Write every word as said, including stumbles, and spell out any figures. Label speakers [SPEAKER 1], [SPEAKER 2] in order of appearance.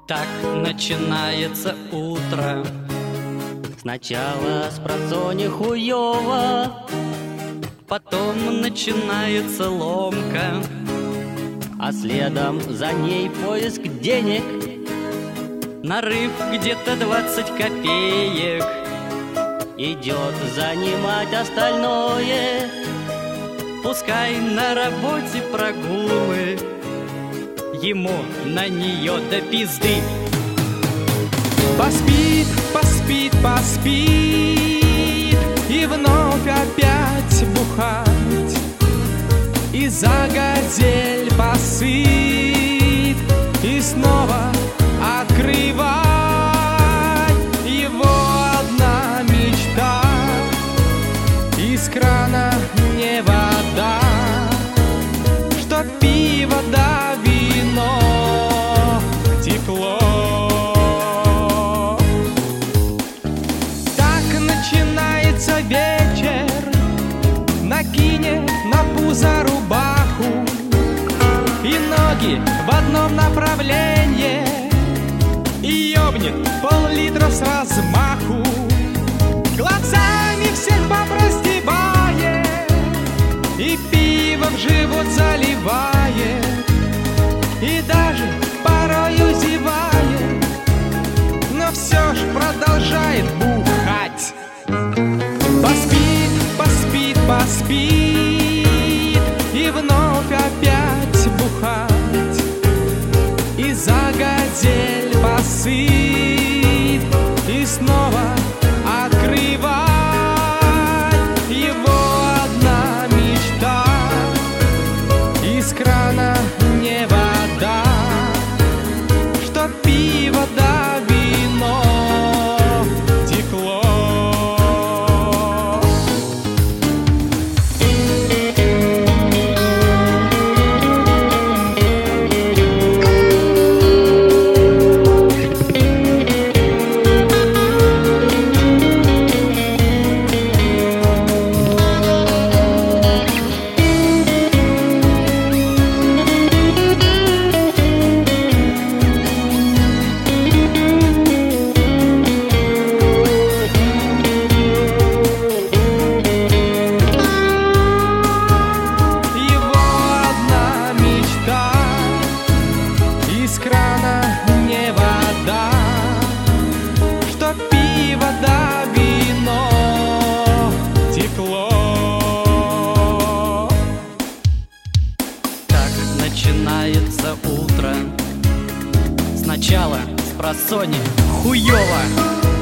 [SPEAKER 1] Так начинается утро.
[SPEAKER 2] Сначала спросонья хуёво,
[SPEAKER 1] потом начинается ломка,
[SPEAKER 2] а следом за ней поиск денег.
[SPEAKER 1] Нарыв где-то двадцать копеек
[SPEAKER 2] идет занимать остальное.
[SPEAKER 1] Пускай на работе прогулы, ему на нее до пизды.
[SPEAKER 3] Поспит, поспит, поспит и вновь опять бухать, и загодель посыт, и снова открывать. Его одна мечта, из крана не вода, что пиво да вино, тепло. Так начинается вечер, накинет на пузо рубаху и ноги в одном направлении, и ёбнет пол-литра с размаху. Глазами всех баб раздевает и пиво в живот заливает, и даже порою зевает, но все ж продолжает бухать. Поспит, поспит, поспит и вновь опять бухать, и загодель посыт, и снова открывать. Его одна мечта, из крана не вода, что пиво да вино, тепло. Из крана не вода, что пиво да вино, тепло.
[SPEAKER 1] Так начинается утро. Сначала спросонья хуёво,